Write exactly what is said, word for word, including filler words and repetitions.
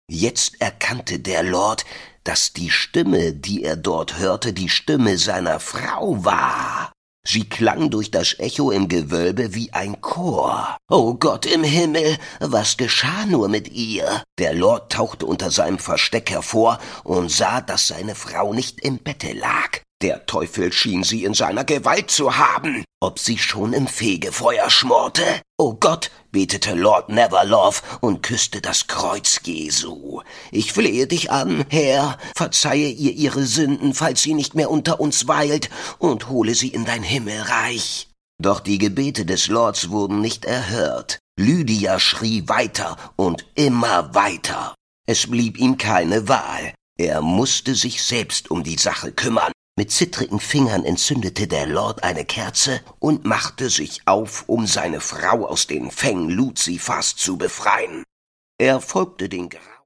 Jetzt erkannte der Lord, dass die Stimme, die er dort hörte, die Stimme seiner Frau war. Sie klang durch das Echo im Gewölbe wie ein Chor. »Oh Gott im Himmel, was geschah nur mit ihr?« Der Lord tauchte unter seinem Versteck hervor und sah, dass seine Frau nicht im Bette lag. Der Teufel schien sie in seiner Gewalt zu haben. Ob sie schon im Fegefeuer schmorte? »Oh Gott«, betete Lord Neverlove und küsste das Kreuz Jesu. »Ich flehe dich an, Herr, verzeihe ihr ihre Sünden, falls sie nicht mehr unter uns weilt, und hole sie in dein Himmelreich.« Doch die Gebete des Lords wurden nicht erhört. Lydia schrie weiter und immer weiter. Es blieb ihm keine Wahl. Er musste sich selbst um die Sache kümmern. Mit zittrigen Fingern entzündete der Lord eine Kerze und machte sich auf, um seine Frau aus den Fängen Luzifers zu befreien. Er folgte den